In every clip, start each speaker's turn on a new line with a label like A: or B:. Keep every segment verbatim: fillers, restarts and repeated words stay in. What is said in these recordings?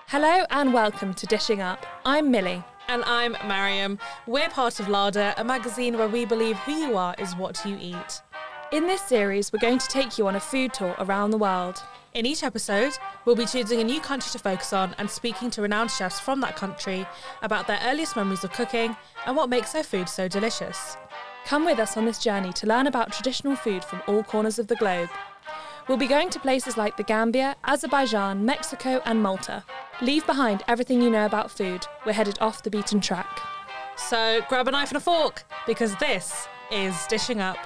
A: Hello and welcome to Dishing Up. I'm Millie.
B: And I'm Mariam. We're part of Larder, a magazine where we believe who you are is what you eat.
A: In this series, we're going to take you on a food tour around the world.
B: In each episode, we'll be choosing a new country to focus on and speaking to renowned chefs from that country about their earliest memories of cooking and what makes their food so delicious.
A: Come with us on this journey to learn about traditional food from all corners of the globe. We'll be going to places like the Gambia, Azerbaijan, Mexico and Malta. Leave behind everything you know about food. We're headed off the beaten track.
B: So grab a knife and a fork, because this is Dishing Up.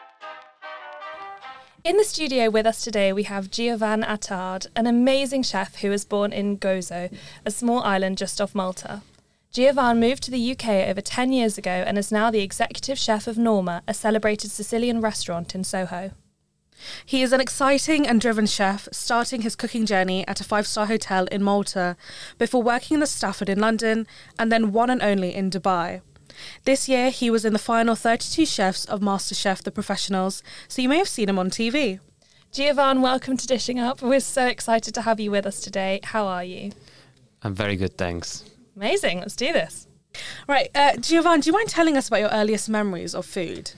A: In the studio with us today, we have Giovan Attard, an amazing chef who was born in Gozo, a small island just off Malta. Giovan moved to the U K over ten years ago and is now the executive chef of Norma, a celebrated Sicilian restaurant in Soho.
B: He is an exciting and driven chef, starting his cooking journey at a five-star hotel in Malta, before working in the Stafford in London, and then one and only in Dubai. This year, he was in the final thirty-two chefs of MasterChef The Professionals, so you may have seen him on T V.
A: Giovan, welcome to Dishing Up. We're so excited to have you with us today. How are you?
C: I'm very good, thanks.
A: Amazing, let's do this.
B: Right, uh, Giovan, do you mind telling us about your earliest memories of food?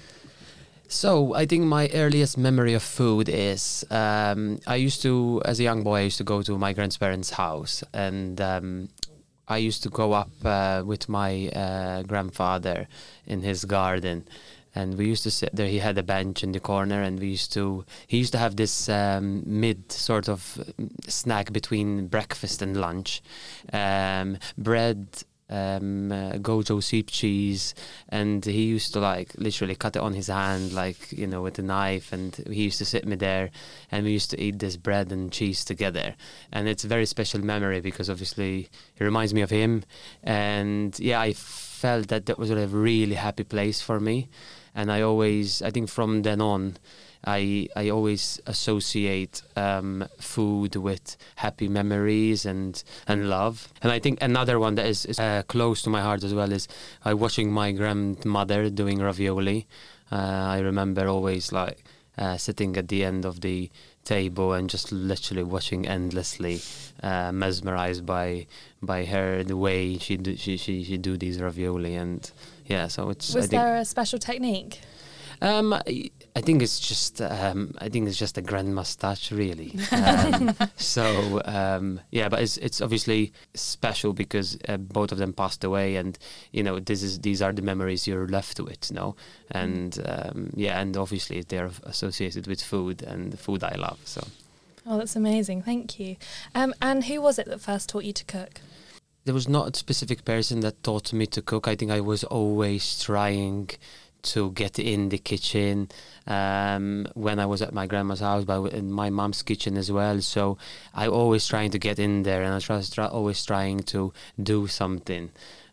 C: So I think my earliest memory of food is um, I used to, as a young boy, I used to go to my grandparents' house, and um, I used to go up uh, with my uh, grandfather in his garden, and we used to sit there. He had a bench in the corner, and we used to. He used to have this um, mid sort of snack between breakfast and lunch, um, bread. Um, uh, Gojo sheep cheese, and he used to like literally cut it on his hand, like, you know, with a knife, and he used to sit me there, and we used to eat this bread and cheese together, and it's a very special memory because obviously it reminds me of him, and yeah, I felt that that was a really happy place for me, and I always, I think from then on, I I always associate um, food with happy memories and, and love. And I think another one that is, is uh, close to my heart as well is uh, watching my grandmother doing ravioli. Uh, I remember always like uh, sitting at the end of the table and just literally watching endlessly, uh, mesmerized by by her, the way she do, she she she do these ravioli. And yeah, so it's.
A: Was
C: I think,
A: there a special technique?
C: Um, I, I think it's just um, I think it's just a grandma's touch, really. Um, so um, yeah, but it's it's obviously special because uh, both of them passed away, and you know this is these are the memories you're left with, you know, and um, yeah, and obviously they're associated with food and the food I love. So.
A: Oh, that's amazing! Thank you. Um, and who was it that first taught you to cook?
C: There was not a specific person that taught me to cook. I think I was always trying to get in the kitchen um, when I was at my grandma's house, but in my mom's kitchen as well. So I always trying to get in there, and I was try, always trying to do something.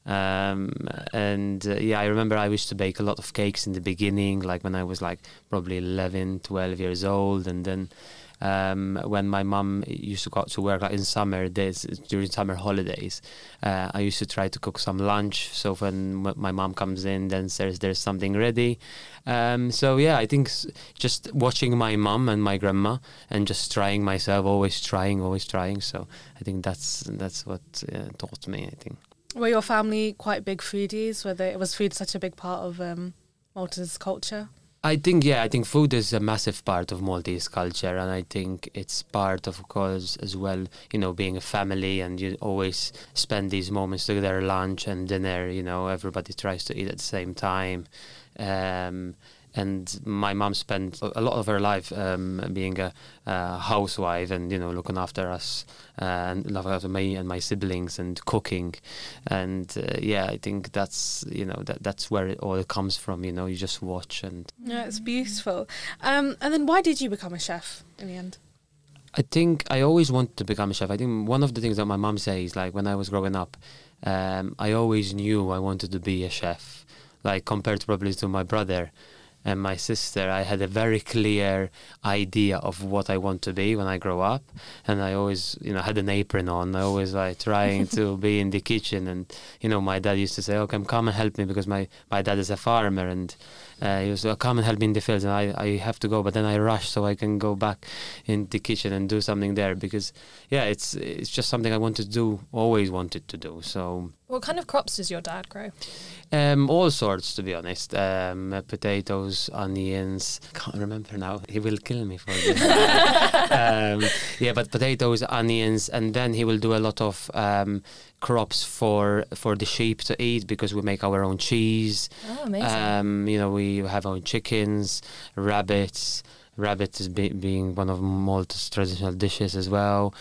C: Um, and uh, yeah, I remember I used to bake a lot of cakes in the beginning, like when I was like probably eleven, twelve years old, and then Um, when my mum used to go out to work, like in summer days, during summer holidays, uh, I used to try to cook some lunch. So when m- my mum comes in, then there's there's something ready. Um, so yeah, I think s- just watching my mum and my grandma, and just trying myself, always trying, always trying. So I think that's that's what uh, taught me, I think.
B: Were your family quite big foodies? Whether it was food such a big part of um, Malta's culture?
C: I think, yeah, I think food is a massive part of Maltese culture, and I think it's part of, of course, as well, you know, being a family, and you always spend these moments together, lunch and dinner, you know, everybody tries to eat at the same time. Um, and my mom spent a lot of her life um, being a, a housewife and, you know, looking after us uh, and looking after me and my siblings and cooking. And uh, yeah, I think that's, you know, that that's where it all comes from, you know, you just watch. And
B: Yeah, it's beautiful. Um, and then why did you become a chef in the end?
C: I think I always wanted to become a chef. I think one of the things that my mom says, like when I was growing up, um, I always knew I wanted to be a chef, like compared probably to my brother and my sister. I had a very clear idea of what I want to be when I grow up, and I always, you know, had an apron on. I always like trying to be in the kitchen, and you know, my dad used to say, "Okay, come and help me," because my my dad is a farmer, and Uh, he was uh, come and help me in the fields, and I, I have to go, but then I rush so I can go back in the kitchen and do something there because, yeah, it's it's just something I wanted to do, always wanted to do. So.
A: What kind of crops does your dad grow?
C: Um, all sorts, to be honest. Um, uh, potatoes, onions. Can't remember now. He will kill me for this. um, yeah, but potatoes, onions, and then he will do a lot of um, crops for for the sheep to eat because we make our own cheese.
A: Oh, amazing!
C: Um, you know, we have our own chickens, rabbits. Rabbit is be- being one of Malta's traditional dishes as well.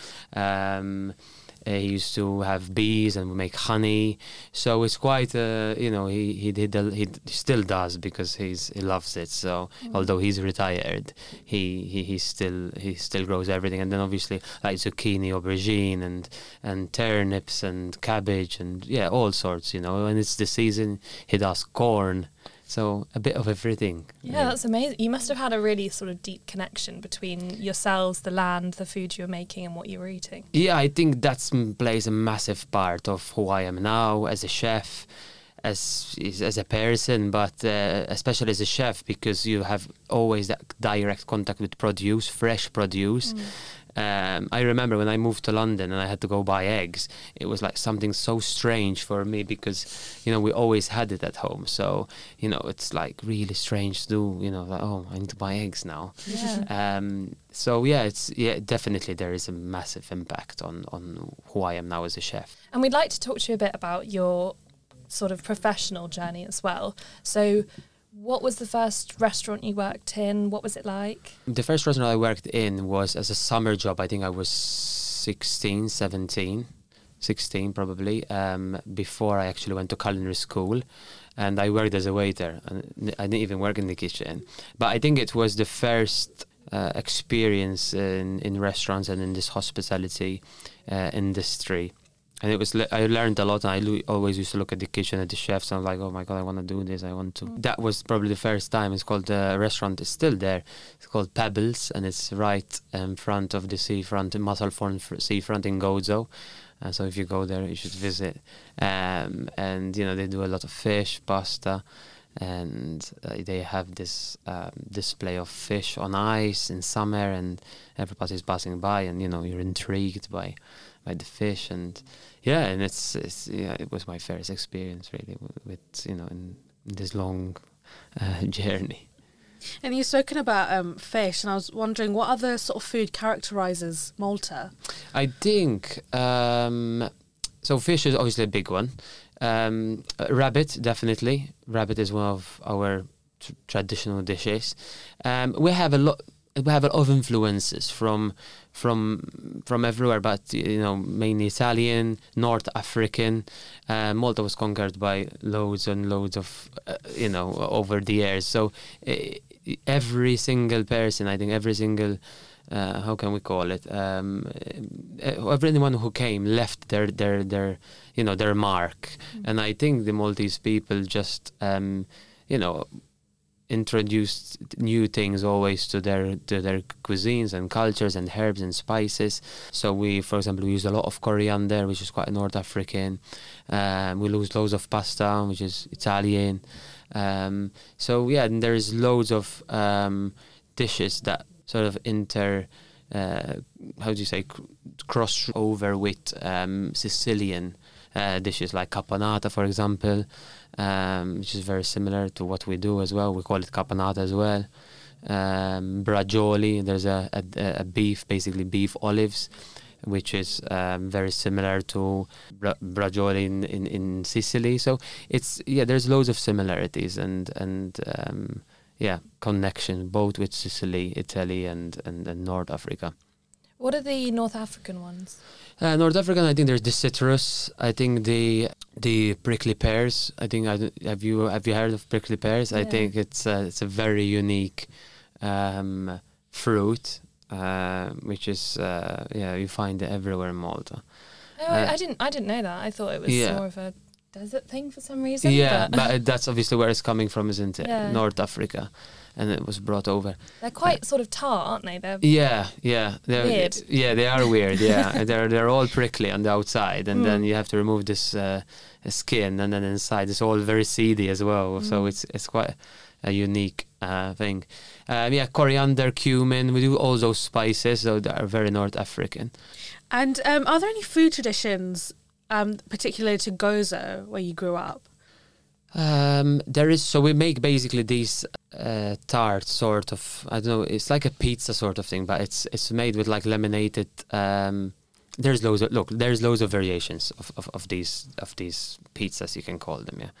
C: Um, Uh, he used to have bees and we make honey, so it's quite uh, you know he he did a, he still does because he's he loves it. So mm. although he's retired, he, he he still he still grows everything, and then obviously like zucchini, aubergine, and and turnips and cabbage and yeah all sorts. You know, when it's the season, he does corn. So a bit of everything.
A: Yeah, yeah, that's amazing. You must have had a really sort of deep connection between yourselves, the land, the food you were making and what you were eating.
C: Yeah, I think that plays a massive part of who I am now as a chef, as as a person, but uh, especially as a chef because you have always that direct contact with produce, fresh produce. Mm. Um, I remember when I moved to London and I had to go buy eggs, it was like something so strange for me because, you know, we always had it at home. So, you know, it's like really strange to do, you know, like, oh, I need to buy eggs now.
A: Yeah.
C: Um, so, yeah, it's yeah, definitely there is a massive impact on, on who I am now as a chef.
A: And we'd like to talk to you a bit about your sort of professional journey as well. So what was the first restaurant you worked in? What was it like? The
C: first restaurant I worked in was as a summer job. I think I was sixteen, seventeen, sixteen probably, um, before I actually went to culinary school. And I worked as a waiter. And I didn't even work in the kitchen. But I think it was the first uh, experience in, in restaurants and in this hospitality uh, industry. And it was le- I learned a lot, and I lo- always used to look at the kitchen, at the chefs, and I'm like, oh my God, I want to do this, I want to. Mm. That was probably the first time. It's called, the uh, restaurant is still there. It's called Pebbles, and it's right in front of the seafront, Musselthorne seafront in Gozo. Uh, so if you go there, you should visit. Um, and, you know, they do a lot of fish, pasta, and uh, they have this um, display of fish on ice in summer, and everybody's passing by, and, you know, you're intrigued by, by the fish, and yeah, and it's, it's yeah, it was my first experience really with, with you know in, in this long uh, journey.
B: And you've spoken about um, fish, and I was wondering what other sort of food characterises Malta?
C: I think um, so. Fish is obviously a big one. Um, uh, rabbit, definitely. Rabbit is one of our t- traditional dishes. Um, we have a lot. We have a lot of influences from from from everywhere, but you know, mainly Italian, North African. Uh, Malta was conquered by loads and loads of uh, you know over the years. So uh, every single person, I think, every single uh, how can we call it? Um, everyone who came left their their their you know their mark, mm-hmm. and I think the Maltese people just um, you know. introduced new things always to their to their cuisines and cultures and herbs and spices. So we, for example, we use a lot of coriander, which is quite North African. Um, we use loads of pasta, which is Italian. Um, so yeah, and there's loads of um, dishes that sort of inter, uh, how do you say, cr- cross over with um, Sicilian uh, dishes like caponata, for example. Um, which is very similar to what we do as well. We call it caponata as well. Um, bracioli, there's a, a, a beef, basically beef olives, which is um, very similar to bra- bracioli in, in, in Sicily. So it's, yeah, there's loads of similarities and, and um, yeah, connection both with Sicily, Italy and, and, and North Africa.
A: What are the North African ones?
C: Uh, North African, I think there's the citrus. I think the the prickly pears. I think I have you have you heard of prickly pears? Yeah. I think it's uh, it's a very unique um, fruit, uh, which is uh, yeah you find it everywhere in Malta.
A: Oh, uh, I, I didn't I didn't know that. I thought it was yeah. more of a desert thing for some reason.
C: Yeah,
A: but,
C: but that's obviously where it's coming from, isn't it? Yeah. North Africa. And it was brought over.
A: They're quite uh, sort of tart, aren't they? They're
C: yeah, yeah, they're
A: weird.
C: Yeah, they are weird. Yeah, they're they're all prickly on the outside, and mm. then you have to remove this uh, skin, and then inside it's all very seedy as well. Mm. So it's it's quite a unique uh, thing. Um, yeah, coriander, cumin. We do all those spices, so they are very North African.
B: And um, are there any food traditions, um, particular to Gozo, where you grew up?
C: Um, there is, so we make basically these uh, tarts, sort of. I don't know. It's like a pizza sort of thing, but it's it's made with like laminated. Um, there's loads of look. There's loads of variations of, of, of these of these pizzas, you can call them. Yeah,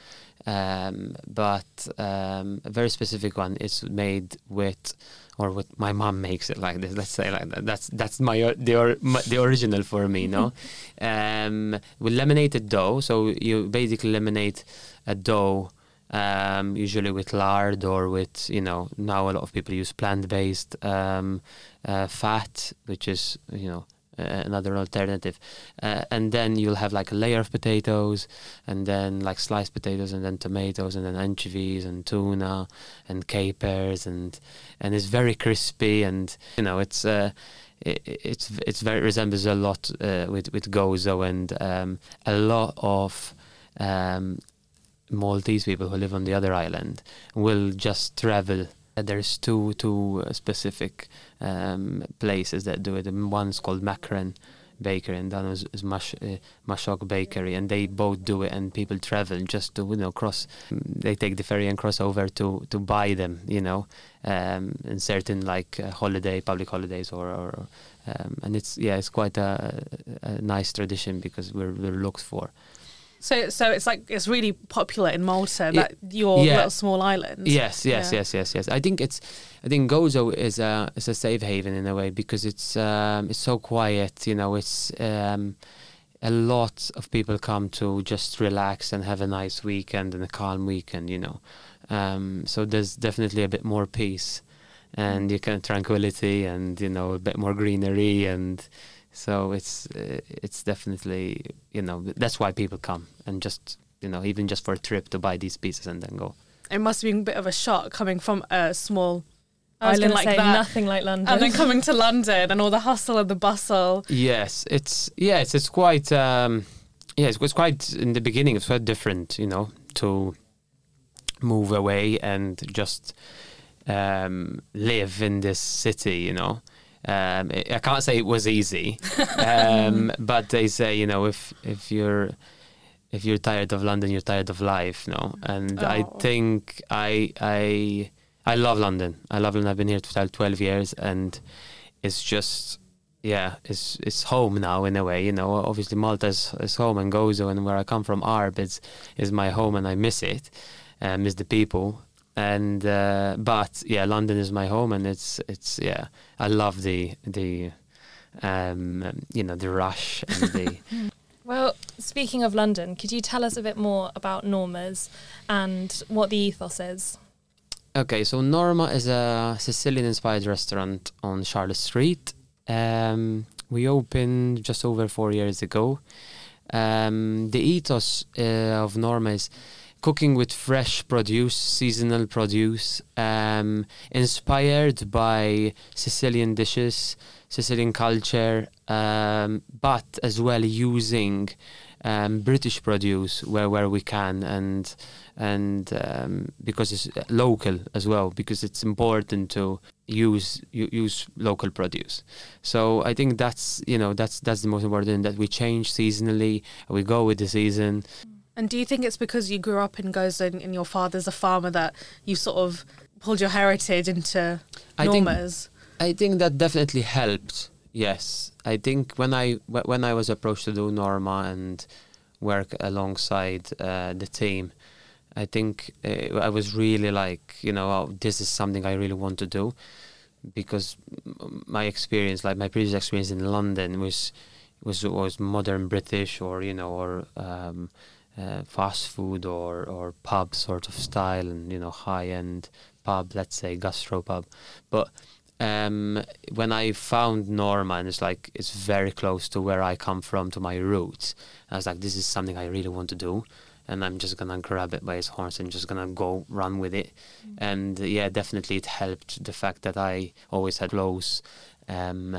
C: um, but um, a very specific one is made with, or what my mom makes it like this. Let's say like that. That's that's my the or, my, the original for me. No, um, with laminated dough. So you basically laminate a dough, um, usually with lard or with, you know, now a lot of people use plant-based um, uh, fat, which is, you know, uh, another alternative. Uh, and then you'll have like a layer of potatoes, and then like sliced potatoes, and then tomatoes, and then anchovies and tuna and capers, and and it's very crispy, and you know it's. Uh, It, it's it's very resembles a lot uh, with with gozo, and um, a lot of um, Maltese people who live on the other island will just travel. Uh, there's two two uh, specific um, places that do it. And one's called Macran Bakery, and the other is, is Mash, uh, Mashok Bakery, and they both do it. And people travel just to, you know, cross. They take the ferry and cross over to to buy them, you know, um, in certain like uh, holiday, public holidays, or. or um, and it's yeah, it's quite a, a nice tradition because we're we're looked for.
B: So, so it's like it's really popular in Malta, that your
C: yeah.
B: little small island.
C: Yes, yes,
B: yeah.
C: yes, yes, yes. I think it's, I think Gozo is a is a safe haven in a way because it's um, it's so quiet. You know, it's um, a lot of people come to just relax and have a nice weekend and a calm weekend. You know, um, so there's definitely a bit more peace, and you can tranquility, and you know, a bit more greenery, and. So it's uh, it's definitely, you know, that's why people come, and just, you know, even just for a trip to buy these pieces and then go.
B: It must have been a bit of a shock coming from a small
A: I was
B: island
A: gonna
B: like
A: say
B: that,
A: nothing like London,
B: and then coming to London and all the hustle and the bustle.
C: Yes, it's yes, it's quite um, yeah, it was quite in the beginning. It's quite different, you know, to move away and just um, live in this city, you know. Um, I can't say it was easy, um, but they say, you know, if if you're if you're tired of London, you're tired of life, no. And
B: oh.
C: I think I I I love London. I love London. I've been here for twelve years, and it's just yeah, it's it's home now in a way. You know, obviously Malta is, is home, and Gozo, and where I come from, Arb, is is my home, and I miss it, uh, miss the people. And uh, but yeah, London is my home, and it's it's yeah, I love the the um, you know, the rush and the.
A: Well, speaking of London, could you tell us a bit more about Norma's and what the ethos is?
C: Okay, so Norma is a Sicilian-inspired restaurant on Charlotte Street. Um, we opened just over four years ago. Um, the ethos uh, of Norma is cooking with fresh produce, seasonal produce, um, inspired by Sicilian dishes, Sicilian culture, um, but as well using um, British produce where, where we can, and and um, because it's local as well, because it's important to use use local produce. So I think that's, you know, that's that's the most important, that we change seasonally, we go with the season.
B: And do you think it's because you grew up in Gozo and your father's a farmer that you sort of pulled your heritage into Norma's?
C: I think, I think that definitely helped. Yes, I think when I when I was approached to do Norma and work alongside uh, the team, I think uh, I was really like, you know, oh, this is something I really want to do, because my experience, like my previous experience in London, was was was modern British, or you know, or um, Uh, fast food or or pub sort of style, and you know, high end pub, let's say gastro pub. But um, when I found Norma, and it's like it's very close to where I come from, to my roots, I was like, this is something I really want to do, and I'm just gonna grab it by its horns and just gonna go run with it. Mm. And uh, yeah, definitely it helped the fact that I always had close um,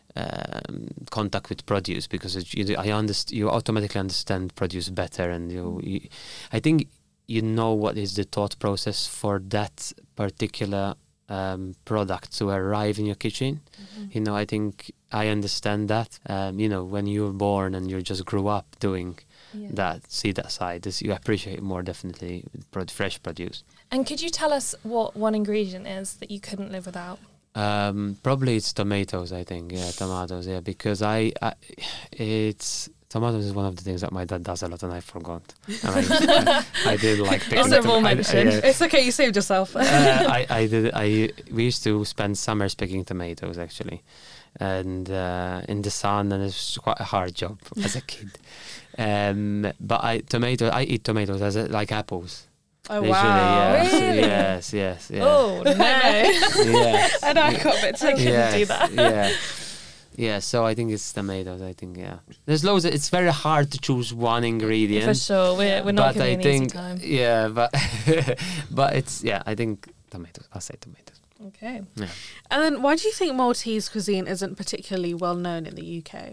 C: Um, contact with produce, because it, you, I understand, you automatically understand produce better, and you, you, I think you know what is the thought process for that particular um, product to arrive in your kitchen. Mm-hmm. You know, I think I understand that. Um, you know, when you were born and you just grew up doing yeah. that, see that side, this, you appreciate more definitely fresh produce.
A: And could you tell us what one ingredient is that you couldn't live without?
C: Um, probably it's tomatoes, I think. Yeah, tomatoes, yeah, because I, I it's... Tomatoes is one of the things that my dad does a lot, and I forgot. And I, I, I did like picking
A: Honorable mention.
C: I, I,
B: It's okay, you saved yourself.
C: uh, I, I did. I we used to spend summers picking tomatoes actually, and uh, in the sun, and it's quite a hard job as a kid. Um, but I tomato. I eat tomatoes as a, like apples.
B: Oh
C: Literally,
B: wow!
C: Yes,
B: Really?
C: yes, yes, yes.
A: Oh no!
C: Yes.
B: And I got a bit
A: I
B: too.
A: couldn't
C: yes,
A: do that.
C: Yeah. Yeah, so I think it's tomatoes. I think yeah. There's loads. Of, it's very hard to choose one ingredient.
A: For sure, we're we're not
C: but
A: giving
C: I
A: an
C: think
A: easy time.
C: yeah, but but it's yeah. I think tomatoes. I'll say tomatoes.
A: Okay.
C: Yeah.
B: And then, why do you think Maltese cuisine isn't particularly well known in the U K?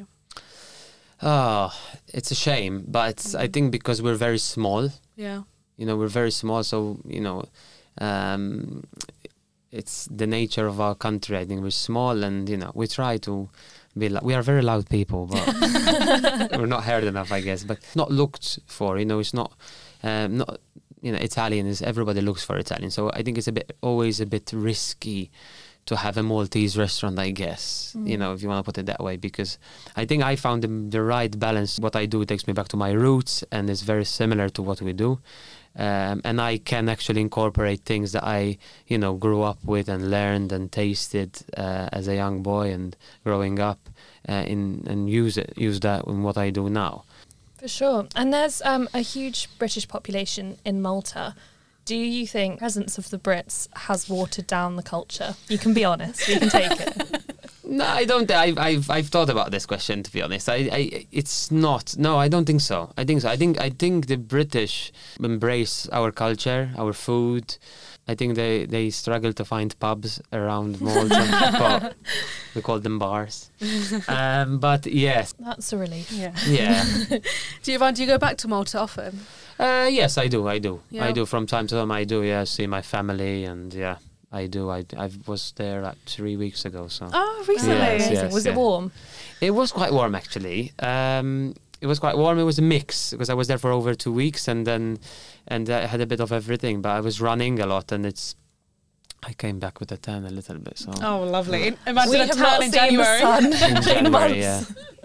C: Oh, it's a shame, but it's, I think because we're very small.
B: Yeah.
C: You know, we're very small, so you know, um, it's the nature of our country. I think we're small, and you know, we try to be. Lo- we are very loud people, but we're not heard enough, I guess. But not looked for. You know, it's not, um, not. You know, Italian is everybody looks for Italian. So I think it's a bit always a bit risky to have a Maltese restaurant, I guess, mm. you know, if you want to put it that way, because I think I found the, the right balance. What I do takes me back to my roots, and it's very similar to what we do. Um, and I can actually incorporate things that I, you know, grew up with and learned and tasted uh, as a young boy and growing up, uh, in and use it, use that in what I do now.
A: For sure. And there's um, a huge British population in Malta. Do you think the presence of the Brits has watered down the culture? You can be honest. You can take it.
C: No, I don't. I've, I've I've thought about this question, to be honest. I, I it's not. No, I don't think so. I think so. I think I think the British embrace our culture, our food. I think they, they struggle to find pubs around Malta, but we call them bars. Um, but yes,
A: that's a relief.
B: Yeah.
C: Yeah.
B: Giovanni, do you go back to Malta often?
C: Uh, yes, I do. I do.
B: Yeah.
C: I do from time to time. I do. Yeah, see my family, and yeah, I do. I I was there like three weeks ago. So.
B: Oh, recently.
C: Yes, yes,
A: was
C: yeah.
A: it warm?
C: It was quite warm actually. Um, it was quite warm. It was a mix because I was there for over two weeks, and then and I had a bit of everything. But I was running a lot, and it's. I came back with a tan a little bit. So.
B: Oh, lovely! Imagine
A: we
B: a
A: have
B: tan
A: not
B: in
A: seen
B: January.
A: the sun
C: In January, yeah.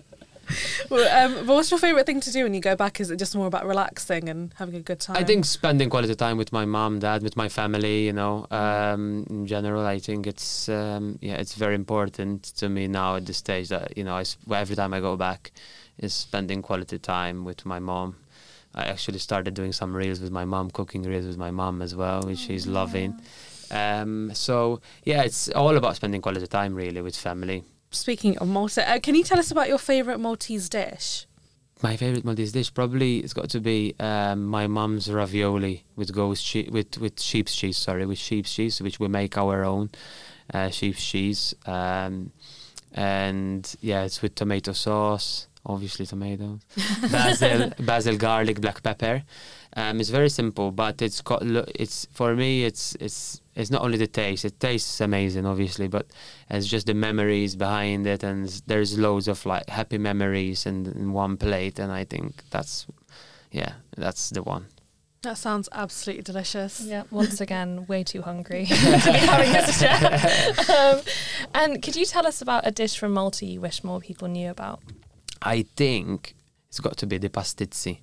B: Well, um, but what's your favourite thing to do when you go back? Is it just more about relaxing and having a good time?
C: I think spending quality time with my mom, dad, with my family, you know, um, in general, I think it's, um, yeah, it's very important to me now at this stage that, you know, I, every time I go back is spending quality time with my mom. I actually started doing some reels with my mom, cooking reels with my mom as well, which she's
A: yeah.
C: loving. Um, so, yeah, it's all about spending quality time really with family.
B: Speaking of Malta, uh, can you tell us about your favourite Maltese dish?
C: My favourite Maltese dish probably it's got to be um, my mum's ravioli with goat's che- with with sheep's cheese. Sorry, with sheep's cheese, which we make our own uh, sheep's cheese, um, and yeah, it's with tomato sauce, obviously tomatoes, basil, basil, garlic, black pepper. Um, it's very simple, but it's got it's for me it's it's it's not only the taste. It tastes amazing, obviously, but it's just the memories behind it, and there's loads of like happy memories in, in one plate, and I think that's yeah, that's the one.
B: That sounds absolutely delicious.
A: Yeah, once again, way too hungry to be having this chat. Um, and could you tell us about a dish from Malta you wish more people knew about?
C: I think it's got to be the pastizzi.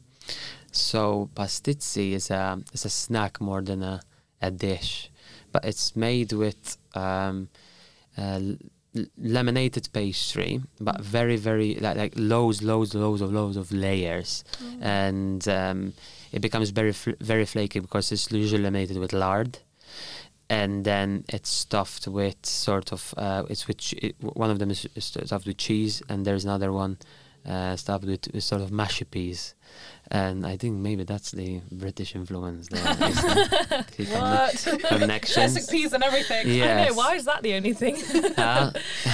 C: So pastizzi is a is a snack more than a, a dish, but it's made with um, uh, l- laminated pastry, but very very like, like loads loads loads of loads of layers, mm. and um, it becomes very fl- very flaky because it's usually laminated with lard, and then it's stuffed with sort of uh, it's with che- it, one of them is stuffed with cheese, and there's another one uh, stuffed with, with sort of mashy peas. And I think maybe that's the British influence there. The
B: What?
C: Connections.
B: Classic peas and everything.
C: Yes.
A: I know, why is that the only thing?
C: uh,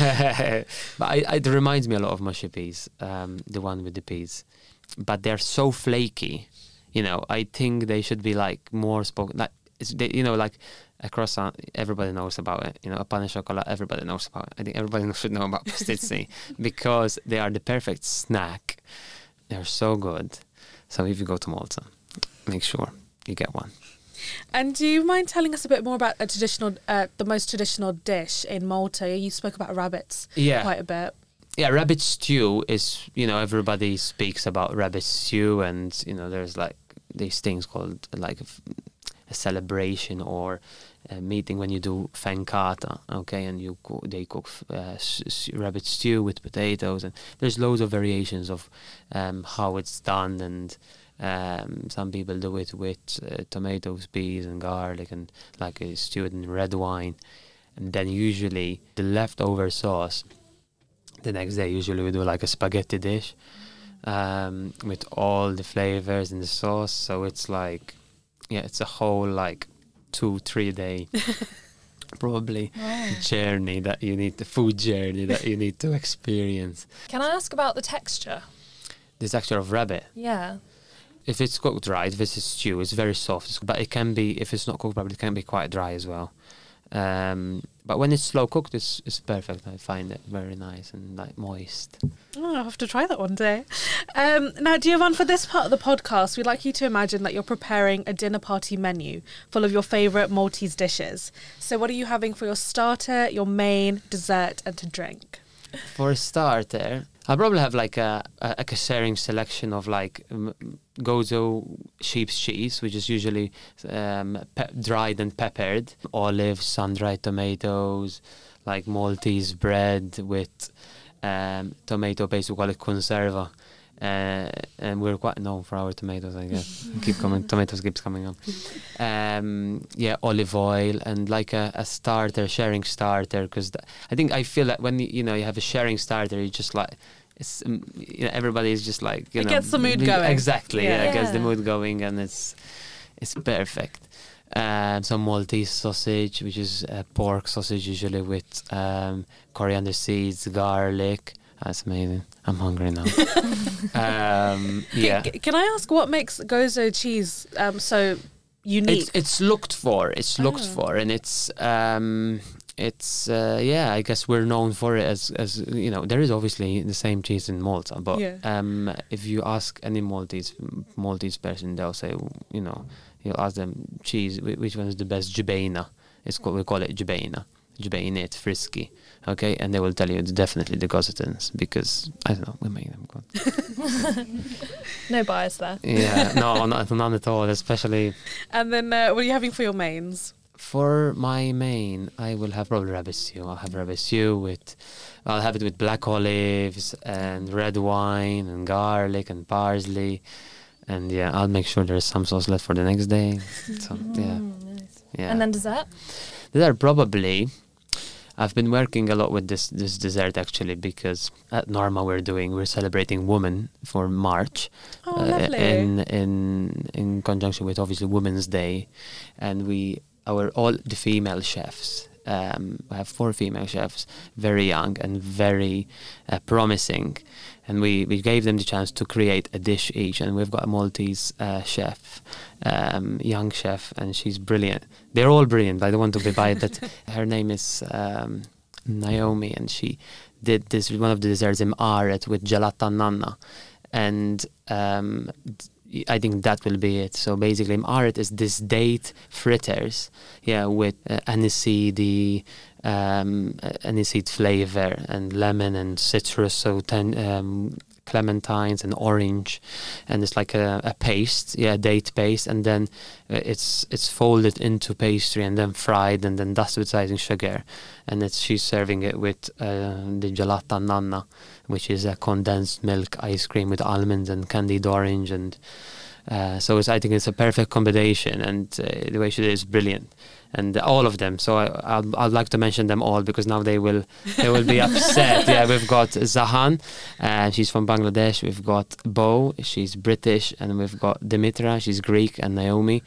C: but I, I, it reminds me a lot of mushy peas, um, the one with the peas. But they're so flaky. you know, I think they should be like more spoken. Like it's, they, you know, like a croissant, everybody knows about it. You know, a pain au chocolat, everybody knows about it. I think everybody should know about pasticci because they are the perfect snack. They're so good. So if you go to Malta, make sure you get one.
B: And do you mind telling us a bit more about a traditional, uh, the most traditional dish in Malta? You spoke about rabbits
C: Yeah.
B: quite a bit.
C: Yeah, rabbit stew is, you know, everybody speaks about rabbit stew, and, you know, there's like these things called like a, a celebration or a meeting when you do fankata, okay, and you co- they cook uh, s- s- rabbit stew with potatoes, and there's loads of variations of um, how it's done, and um, some people do it with uh, tomatoes, peas, and garlic, and like a stewed in red wine, and then usually the leftover sauce. The next day, usually we do like a spaghetti dish um, with all the flavors in the sauce. So it's like, yeah, it's a whole like two, three day probably
A: Wow.
C: journey that you need, the food journey that you need to experience.
A: Can I ask about the texture?
C: The texture of rabbit.
A: Yeah.
C: If it's cooked right, if it's a stew, it's very soft. But it can be, if it's not cooked properly, it can be quite dry as well. Um, but when it's slow cooked, it's, it's perfect. I find it very nice and like moist.
B: Oh, I'll have to try that one day. Um, now, Giovan, for this part of the podcast, we'd like you to imagine that you're preparing a dinner party menu full of your favourite Maltese dishes. So what are you having for your starter, your main, dessert and to drink?
C: For a starter, I'll probably have like a, a, like a sharing selection of like um, gozo sheep's cheese, which is usually um, pe- dried and peppered, olives, sun-dried tomatoes, like Maltese bread with um, tomato paste. We call it conserva. Uh, and we're quite known for our tomatoes, I guess. Keep coming, tomatoes keeps coming up. Um, yeah, olive oil and like a, a starter, sharing starter, because I think I feel that when you, you know you have a sharing starter, you just like it's um, you know everybody is just like you
B: It
C: know
B: gets the mood
C: be-
B: going.
C: Exactly, yeah,
B: Yeah.
C: it gets the
A: Yeah.
C: mood going, and it's it's perfect. And some Maltese sausage, which is uh, pork sausage, usually with um, coriander seeds, garlic. That's amazing. I'm hungry now. um, yeah.
B: C- can I ask what makes gozo cheese um, so unique?
C: It's it's looked for. It's looked
B: Oh.
C: for, and it's um, it's uh, yeah. I guess we're known for it as as you know. There is obviously the same cheese in Malta, but
B: Yeah.
C: um, if you ask any Maltese Maltese person, they'll say you know you'll ask them cheese. wh- Which one is the best? Jubaina. It's called, we call it Jubaina. Jubainate frisky. Okay, and they will tell you it's definitely the Gozzetons because I don't know, we make them good.
A: No bias there.
C: Yeah, no, not, none at all. Especially
B: And then uh, what are you having for your mains?
C: for my main, I will have probably rabbit stew. I'll have rabbit stew with, I'll have it with black olives and red wine and garlic and parsley, and yeah, I'll make sure there's some sauce left for the next day. So yeah,
A: Mm, nice.
C: yeah.
A: And then dessert?
C: There are probably. I've been working a lot with this this dessert actually because at Norma we're doing we're celebrating Women for March,
B: Oh,
C: uh,
B: lovely.
C: in in in conjunction with obviously Women's Day, and we our all the female chefs. Um, I have four female chefs, very young and very uh, promising, and we, we gave them the chance to create a dish each. And we've got a Maltese uh, chef, um, young chef, and she's brilliant. They're all brilliant. I don't want to be biased, but her name is um, Naomi, and she did this one of the desserts in Aret with gelata nanna, and um, I think that will be it. So basically, Aret is this date fritters, yeah, with uh, aniseed, um, uh, aniseed flavor and lemon and citrus, so ten, um, clementines and orange, and it's like a, a paste, yeah, date paste, and then uh, it's it's folded into pastry and then fried and then dusted with icing sugar, and it's she's serving it with uh, the gelata nanna, which is a condensed milk ice cream with almonds and candied orange, and uh, so it's, I think it's a perfect combination, and uh, the way she did it is brilliant, and all of them. So I, I'd, I'd like to mention them all because now they will they will be upset. Yeah, we've got Zahan, uh, she's from Bangladesh. We've got Bo, she's British, and we've got Dimitra, she's Greek, and Naomi,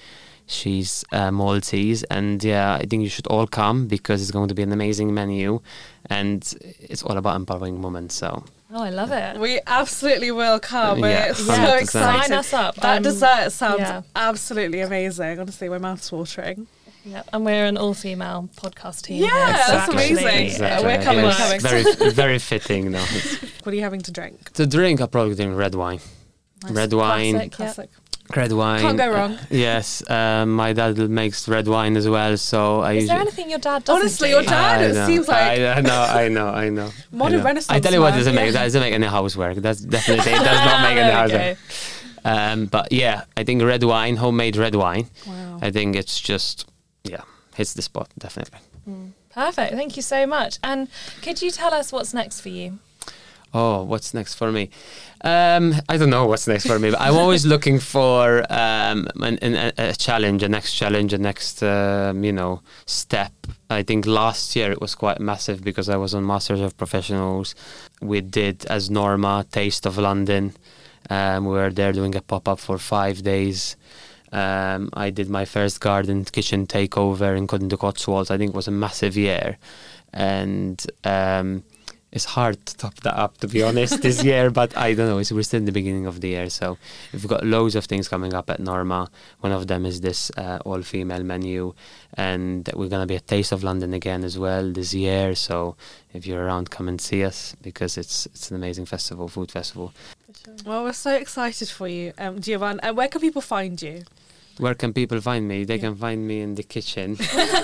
C: She's uh, Maltese, and yeah, I think you should all come because it's going to be an amazing menu, and it's all about empowering women. So.
A: Oh, I love it.
B: We absolutely will come.
C: Yeah,
B: We're so
C: one hundred percent.
B: excited.
A: Sign us up.
B: That
A: Um,
B: dessert sounds
A: yeah.
B: absolutely amazing. Honestly, my mouth's watering.
A: Yeah, and we're an all-female podcast team.
B: Yeah,
A: here, so
B: that's
A: actually,
B: amazing.
A: yeah.
B: We're coming,
C: It
B: we're
C: was
B: coming.
C: Very, very fitting. No,
B: What are you having to drink?
C: to drink, I probably drink red wine.
B: Nice.
C: Red wine,
A: Classic.
B: Classic.
C: red wine.
B: Can't go wrong.
C: Uh, yes, um, my dad makes red wine as well, so I
A: Is
C: usually.
A: there anything your dad doesn't
B: Honestly,
A: do?
B: your dad,
C: I
B: it
C: know,
B: seems like
C: I know, I know, I know.
B: Modern
C: I know.
B: Renaissance
C: I tell you what,
B: man,
C: doesn't make
B: yeah.
C: that doesn't make any housework. That's definitely it does not make any
A: There we
C: housework. Um, but yeah, I think red wine, homemade red wine.
B: Wow.
C: I think it's just yeah, hits the spot definitely.
A: Perfect. Thank you so much. And could you tell us what's next for you?
C: Oh, what's next for me? Um, I don't know what's next for me, but I'm always looking for um, an, an, a challenge, a next challenge, a next, um, you know, step. I think last year it was quite massive because I was on Masters of Professionals. We did, as Norma, Taste of London. Um, we were there doing a pop-up for five days. Um, I did my first garden kitchen takeover in Cotton to Cotswolds. I think it was a massive year. And... Um, It's hard to top that up, to be honest, this year, but I don't know. It's, we're still in the beginning of the year, so we've got loads of things coming up at Norma. One of them is this uh, all-female menu, and we're going to be at Taste of London again as well this year. So if you're around, come and see us because it's it's an amazing festival, food festival.
B: Well, we're so excited for you, um, Giovan. And where can people find you?
C: Where can people find me? They can find me in the kitchen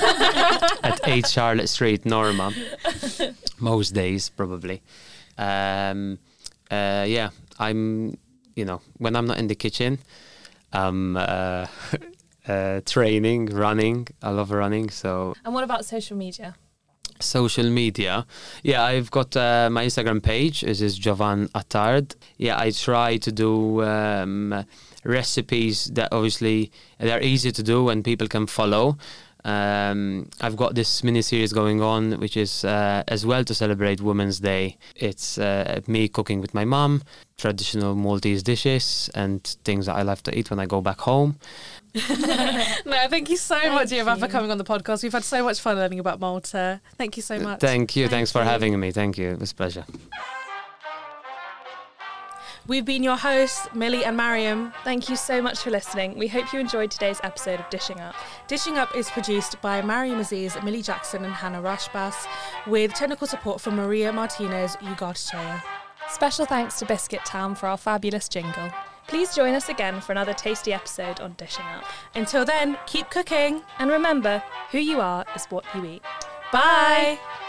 C: at eight Charlotte Street, Norma. Most days, probably. Um, uh, yeah, I'm, you know, when I'm not in the kitchen, I'm uh, uh, training, running. I love running. So
A: And what about social media?
C: social media, yeah, I've got uh, my Instagram page. This is Giovan Attard. Yeah, I try to do um, recipes that obviously they're easy to do and people can follow. Um, I've got this mini series going on, which is uh, as well to celebrate Women's Day. It's uh, me cooking with my mum, traditional Maltese dishes and things that I love to eat when I go back home.
B: No, thank you so
A: Thank
B: much, Giovan, for
A: you.
B: coming on the podcast. We've had so much fun learning about Malta. Thank you so much.
C: Thank you.
A: Thank
C: Thanks for
A: you.
C: having me. Thank you. It was a pleasure.
B: We've been your hosts, Millie and Mariam.
A: Thank you so much for listening. We hope you enjoyed today's episode of Dishing Up.
B: Dishing Up is produced by Mariam Aziz, Millie Jackson and Hannah Rashbas, with technical support from Maria Martinez Ugarte.
A: Special thanks to Biscuit Town for our fabulous jingle. Please join us again for another tasty episode on Dishing Up.
B: Until then, keep cooking.
A: And remember, who you are is what you eat.
B: Bye.